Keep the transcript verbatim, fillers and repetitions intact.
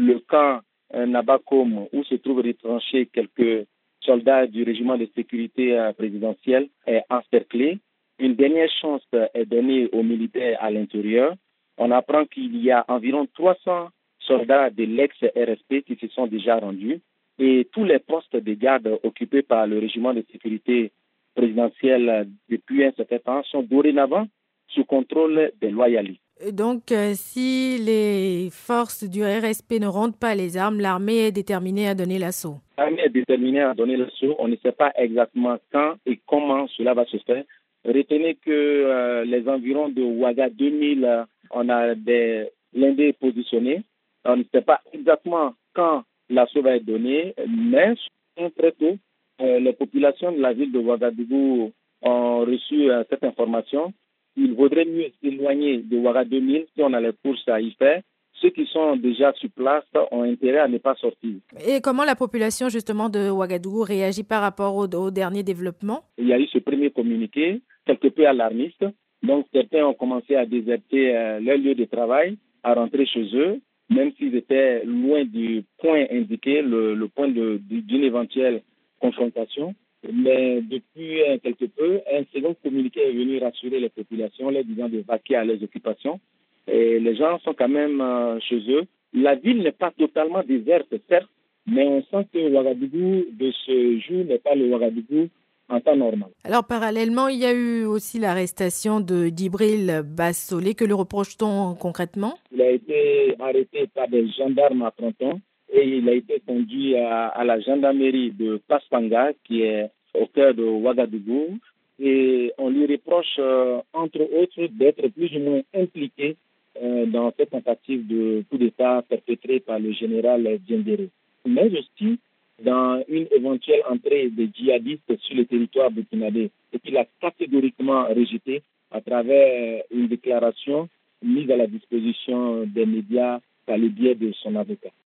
le camp euh, Nabakom, où se trouvent retranchés quelques soldats du régiment de sécurité euh, présidentielle, est encerclé. Une dernière chance est donnée aux militaires à l'intérieur. On apprend qu'il y a environ trois cents soldats de l'ex-R S P qui se sont déjà rendus et tous les postes de garde occupés par le régiment de sécurité présidentielle depuis un certain temps sont dorénavant sous contrôle des loyalistes. Donc, euh, si les forces du R S P ne rendent pas les armes, l'armée est déterminée à donner l'assaut. L'armée est déterminée à donner l'assaut. On ne sait pas exactement quand et comment cela va se faire. Retenez que euh, les environs de Ouaga deux mille, euh, on a des blindés positionnés. On ne sait pas exactement quand l'assaut va être donné, mais très tôt, euh, les populations de la ville de Ouagadougou ont reçu euh, cette information. Il vaudrait mieux s'éloigner de Ouaga deux mille si on a les courses à y faire. Ceux qui sont déjà sur place ont intérêt à ne pas sortir. Et comment la population justement de Ouagadougou réagit par rapport au, au dernier développement? Il y a eu ce premier communiqué, quelque peu alarmiste. Donc certains ont commencé à déserter euh, leur lieu de travail, à rentrer chez eux, même s'ils étaient loin du point indiqué, le, le point de, d'une éventuelle confrontation. Mais depuis euh, quelque peu, un second communiqué est venu rassurer les populations, leur disant de vaquer à leurs occupations. Et les gens sont quand même euh, chez eux. La ville n'est pas totalement déserte, certes, mais on sent que Ouagadougou de ce jour n'est pas le Ouagadougou en temps normal. Alors, parallèlement, il y a eu aussi l'arrestation de Djibril Bassolé. Que lui reproche-t-on concrètement? Il a été arrêté par des gendarmes à trente ans et il a été conduit à, à la gendarmerie de Paspanga, qui est au cœur de Ouagadougou. Et on lui reproche, euh, entre autres, d'être plus ou moins impliqué euh, dans cette tentative de coup d'État perpétrée par le général Diendéré. Mais aussi dans une éventuelle entrée des djihadistes sur le territoire burkinabé, et qu'il a catégoriquement rejeté à travers une déclaration mise à la disposition des médias par le biais de son avocat.